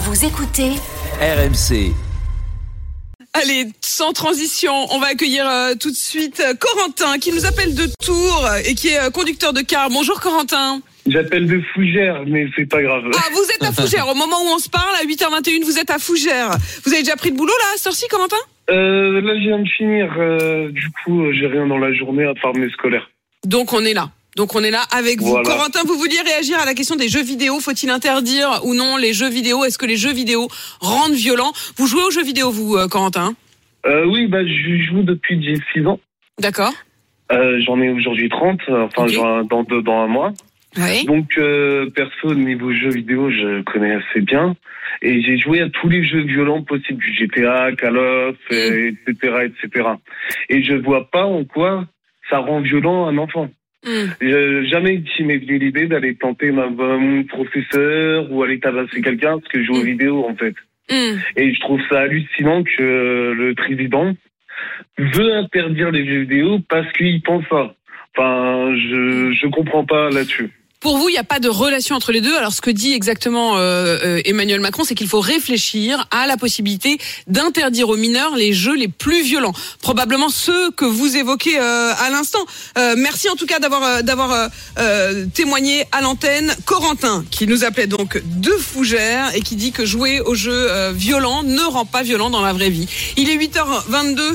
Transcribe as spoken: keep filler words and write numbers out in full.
Vous écoutez R M C. Allez, sans transition, on va accueillir euh, tout de suite euh, Corentin qui nous appelle de Tours et qui est euh, conducteur de car. Bonjour Corentin. J'appelle de Fougères, mais c'est pas grave. Ah, vous êtes à Fougères. Au moment où on se parle, à huit heures vingt et une, vous êtes à Fougères. Vous avez déjà pris le boulot là, à cette heure-ci, Corentin ? Euh, là, je viens de finir. Euh, du coup, euh, j'ai rien dans la journée à part mes scolaires. Donc on est là. Donc on est là avec vous. Voilà. Corentin, vous vouliez réagir à la question des jeux vidéo. Faut-il interdire ou non les jeux vidéo ? Est-ce que les jeux vidéo rendent violents ? Vous jouez aux jeux vidéo, vous, euh, Corentin ? Euh, oui, bah, je joue depuis que j'ai six ans. D'accord. Euh, j'en ai aujourd'hui trente, enfin, Okay. j'en ai dans deux, dans un mois. Oui. Donc, euh, perso, niveau jeux vidéo, je connais assez bien. Et j'ai joué à tous les jeux violents possibles, du G T A, Call of, Mm. et cetera, et cetera. Et je vois pas en quoi ça rend violent un enfant. Mmh. Euh, jamais qui m'est venu l'idée d'aller tenter ma, mon professeur ou aller tabasser quelqu'un parce que je joue aux Mm. vidéos, en fait. Mmh. Et je trouve ça hallucinant que euh, le président veut interdire les jeux vidéo parce qu'il pense ça. Enfin, je je comprends pas là-dessus. Pour vous, il n'y a pas de relation entre les deux. Alors, ce que dit exactement euh, euh, Emmanuel Macron, c'est qu'il faut réfléchir à la possibilité d'interdire aux mineurs les jeux les plus violents. Probablement ceux que vous évoquez euh, à l'instant. Euh, merci en tout cas d'avoir euh, d'avoir euh, euh, témoigné à l'antenne. Corentin, qui nous appelait donc de Fougères et qui dit que jouer aux jeux euh, violents ne rend pas violent dans la vraie vie. Il est huit heures vingt-deux.